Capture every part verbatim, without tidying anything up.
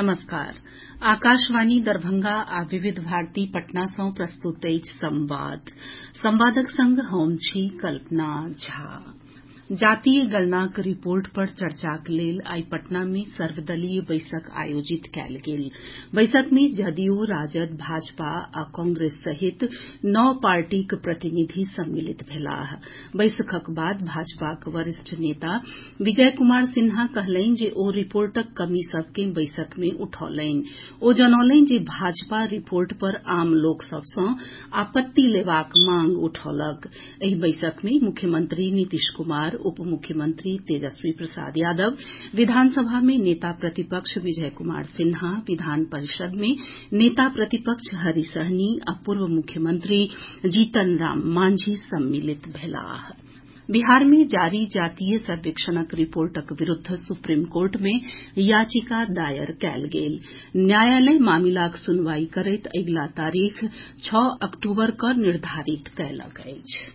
नमस्कार। आकाशवाणी दरभंगा आ विविध भारती पटना सँ प्रस्तुत अछि संवाद। संवादक संग हम छी कल्पना झा। जातीय गणनाक रिपोर्ट पर चर्चाक लेल आइ पटना मे सर्वदलीय बैसक आयोजित कयल गेल। बैसक मे जदयू, राजद, भाजपा आ कांग्रेस सहित नौ पार्टीक प्रतिनिधि सम्मिलित भेलाह। बैसकक बाद भाजपाक वरिष्ठ नेता विजय कुमार सिन्हा कहलनि जे ओ रिपोर्टक कमी सभ के बैसक मे उठौलनि। ओ जनौलनि जे भाजपा रिपोर्ट पर आम लोक सभ सँ आपत्ति लेबाक मांग उठौलक। एहि बैसक मे मुख्यमंत्री नीतीश कुमार, उप मुख्यमंत्री तेजस्वी प्रसाद यादव, विधानसभा में नेता प्रतिपक्ष विजय कुमार सिन्हा, विधान परिषद में नेता प्रतिपक्ष हरि सहनी आ पूर्व मुख्यमंत्री जीतन राम मांझी सम्मिलित भेलाह। बिहार में जारी जातीय सर्वेक्षणक रिपोर्टक विरूद्ध सुप्रीम कोर्ट में याचिका दायर कयल गेल। न्यायालय मामिलाक सुनवाई करैत अगिला तारीख छह अक्टूबर कऽ निर्धारित कयलक अछि।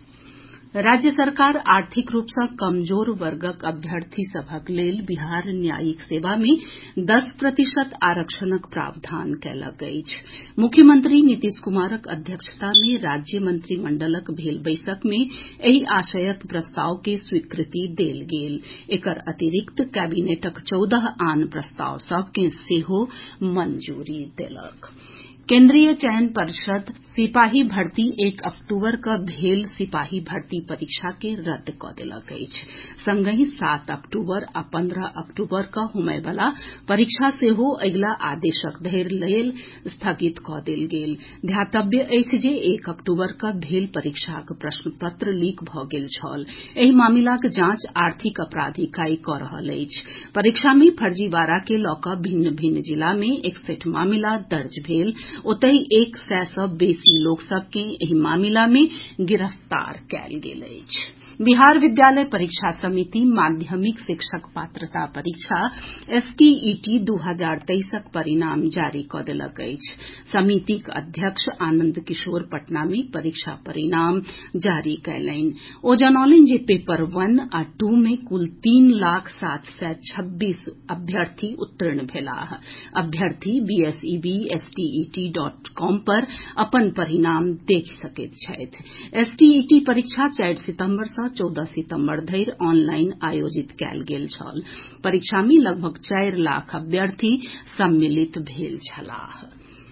राज्य सरकार आर्थिक रूप सँ कमजोर वर्गक अभ्यर्थी सभक लेल बिहार न्यायिक सेवा मे दस प्रतिशत आरक्षणक प्रावधान कयलक अछि। मुख्यमंत्री नीतीश कुमारक अध्यक्षता मे राज्य मंत्रिमंडलक भेल बैसक मे एहि आशयक प्रस्ताव के स्वीकृति देल गेल। एकर अतिरिक्त कैबिनेटक चौदह आन प्रस्ताव सभ के सेहो मंजूरी देलक। केंद्रीय चयन पर्षद सिपाही भर्ती एक अक्टूबर कऽ भेल सिपाही भर्ती परीक्षा के रद्द कऽ देलक अछि। संगहि सात अक्टूबर आ पंद्रह अक्टूबर कऽ होमय वला परीक्षा सेहो अगिला आदेशक धरि लेल स्थगित कऽ देल गेल। ध्यातव्य अछि जे एक अक्टूबर कऽ भेल परीक्षाक प्रश्न पत्र लीक भऽ गेल छल। एहि मामिलाक जांच आर्थिक अपराध इकाई कऽ रहल अछि। परीक्षा मे फर्जीवाड़ा के लऽ कऽ भिन्न भिन्न जिला मे एकसठि मामिला दर्ज भेल। ओतहि एक सय सँ बेसी लोक सभ के एहि मामिला मे गिरफ्तार कयल गेल अछि। बिहार विद्यालय परीक्षा समिति माध्यमिक शिक्षक पात्रता परीक्षा एसटीईटी दू हजार तेईसक परिणाम जारी कऽ देलक अछि। समितिक अध्यक्ष आनंद किशोर पटना मे परीक्षा परिणाम जारी कयलनि। ओ जनौलनि जे पेपर वन आ टू मे कुल तीन लाख सात सय छब्बीस अभ्यर्थी उत्तीर्ण भेलाह। अभ्यर्थी बीएसईबी एसटीईटी डॉट कॉम पर अपन परिणाम देखि सकैत छथि। एसटीईटी परीक्षा चारि सितंबर सँ चौदह सितंबर धरि ऑनलाइन आयोजित कयल गेल छल। परीक्षा मे लगभग चारि लाख अभ्यर्थी सम्मिलित भेल छलाह।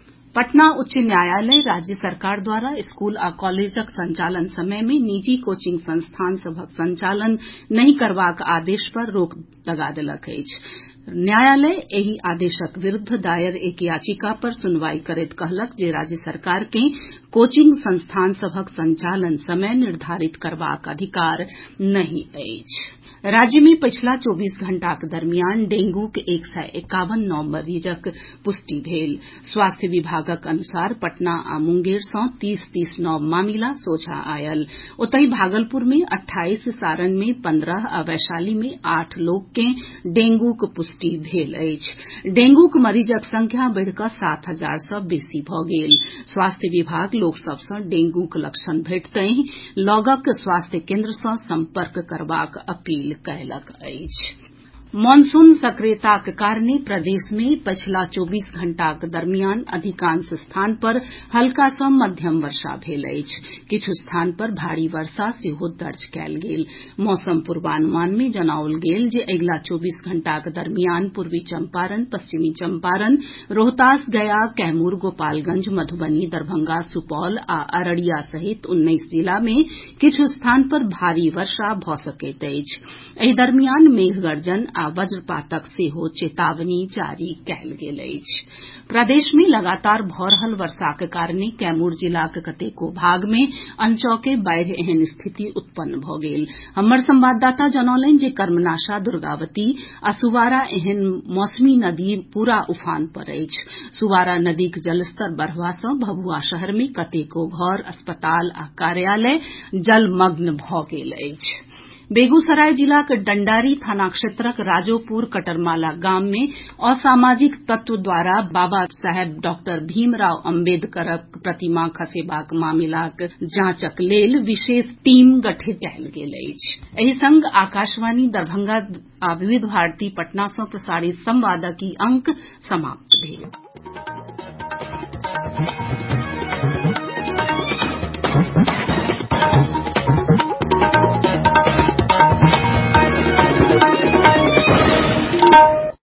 पटना उच्च न्यायालय राज्य सरकार द्वारा स्कूल आ कॉलेजक संचालन समय में निजी कोचिंग संस्थान सभक संचालन नहि करबाक आदेश पर रोक लगा देलक अछि। न्यायालय एहि आदेशक विरूद्ध दायर एक याचिका पर सुनवाई करैत कहलक जे राज्य सरकार के कोचिंग संस्थान सभक संचालन समय निर्धारित करबाक अधिकार नहि अछि। राज्य में पछिला चौबीस घंटाक दरमियान डेंगूक एक सय एकावन नव मरीजक पुष्टि भेल। स्वास्थ्य विभागक अनुसार पटना आ मुंगेर सँ तीस तीस नव मामिला सोझा आयल। ओतहि भागलपुर में अट्ठाईस, सारण में पंद्रह आ वैशाली में आठ लोक के डेंगूक पुष्टि भेल अछि। डेंगूक मरीजक संख्या बढ़ि कऽ सात हजार सँ बेसी भऽ गेल। स्वास्थ्य विभाग लोक सभ सँ डेंगूक लक्षण भेटतहि लगक स्वास्थ्य केन्द्र सँ संपर्क करबाक अपील कयलक अछि। मॉनसून सक्रियताक कारणे प्रदेश मे पछिला चौबीस घंटाक दरमियान अधिकांश स्थान पर हल्का सँ मध्यम वर्षा भेल अछि। किछु स्थान पर भारी वर्षा सेहो दर्ज कयल गेल। मौसम पूर्वानुमान मे जनाओल गेल जे अगिला चौबीस घंटाक दरमियान पूर्वी चंपारण, पश्चिमी चंपारण, रोहतास, गया, कैमूर, गोपालगंज, मधुबनी, दरभंगा, सुपौल आ अररिया सहित उन्नैस जिला मे किछु स्थान पर भारी वर्षा भऽ सकैत अछि। एहि दरमियान मेघ गर्जन आ वज्रपातक सेहो चेतावनी जारी कयल गेल अछि। प्रदेश मे लगातार भऽ रहल वर्षाक कारणे कैमूर जिलाक कतेको भाग मे अनचौके बाढ़ि एहन स्थिति उत्पन्न भऽ गेल। हमर संवाददाता जनौलनि जे कर्मनाशा, दुर्गावती आ सुवारा एहन मौसमी नदी पूरा उफान पर अछि। सुवारा नदीक जलस्तर बढ़वा सँ भभुआ शहर मे कतेको घर, अस्पताल आ कार्यालय जलमग्न भऽ गेल अछि। बेगूसराय जिलाक डंडारी थाना क्षेत्रक राजोपुर कटरमाला गाम मे असामाजिक तत्व द्वारा बाबा साहेब डॉक्टर भीमराव अम्बेदकरक प्रतिमा खसेबाक मामिलाक जांचक लेल विशेष टीम गठित कयल गेल अछि। एहि संग आकाशवाणी दरभंगा आ विविध भारती पटना सँ प्रसारित संवादक ई अंक समाप्त भेल।